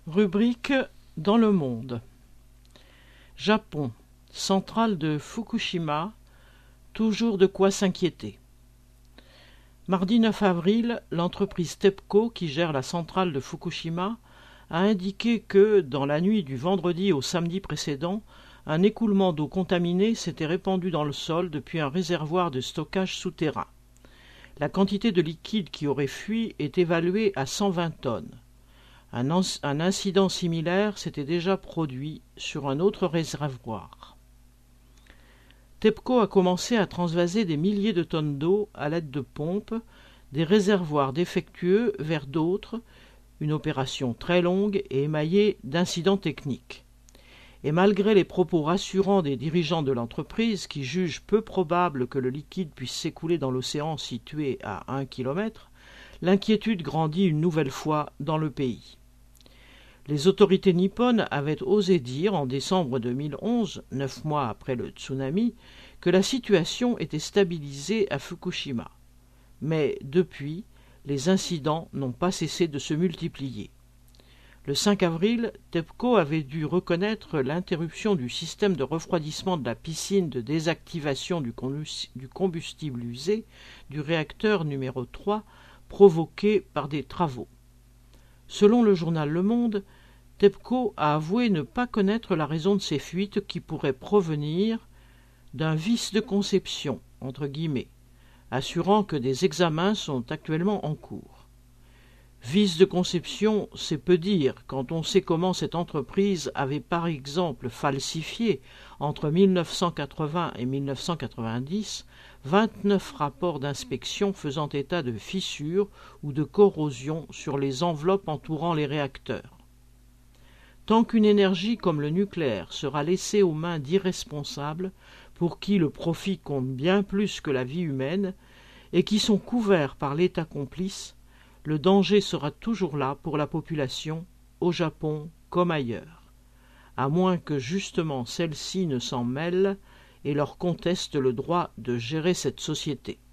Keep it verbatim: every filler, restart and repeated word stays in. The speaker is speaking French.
Rubrique dans le monde. Japon, centrale de Fukushima, toujours de quoi s'inquiéter. Mardi neuf avril, l'entreprise TEPCO, qui gère la centrale de Fukushima, a indiqué que, dans la nuit du vendredi au samedi précédent, un écoulement d'eau contaminée s'était répandu dans le sol depuis un réservoir de stockage souterrain. La quantité de liquide qui aurait fui est évaluée à cent vingt tonnes. Un, un incident similaire s'était déjà produit sur un autre réservoir. TEPCO a commencé à transvaser des milliers de tonnes d'eau à l'aide de pompes, des réservoirs défectueux vers d'autres, une opération très longue et émaillée d'incidents techniques. Et malgré les propos rassurants des dirigeants de l'entreprise qui jugent peu probable que le liquide puisse s'écouler dans l'océan situé à un kilomètre, l'inquiétude grandit une nouvelle fois dans le pays. Les autorités nippones avaient osé dire en décembre deux mille onze, neuf mois après le tsunami, que la situation était stabilisée à Fukushima. Mais depuis, les incidents n'ont pas cessé de se multiplier. Le cinq avril, TEPCO avait dû reconnaître l'interruption du système de refroidissement de la piscine de désactivation du combustible usé du réacteur numéro trois provoquée par des travaux. Selon le journal Le Monde, TEPCO a avoué ne pas connaître la raison de ces fuites qui pourraient provenir d'un vice de conception, entre guillemets, assurant que des examens sont actuellement en cours. Vice de conception, c'est peu dire quand on sait comment cette entreprise avait par exemple falsifié, entre mille neuf cent quatre-vingts et mille neuf cent quatre-vingt-dix, vingt-neuf rapports d'inspection faisant état de fissures ou de corrosion sur les enveloppes entourant les réacteurs. Tant qu'une énergie comme le nucléaire sera laissée aux mains d'irresponsables, pour qui le profit compte bien plus que la vie humaine, et qui sont couverts par l'État complice, le danger sera toujours là pour la population, au Japon comme ailleurs, à moins que justement celle-ci ne s'en mêle et leur conteste le droit de gérer cette société.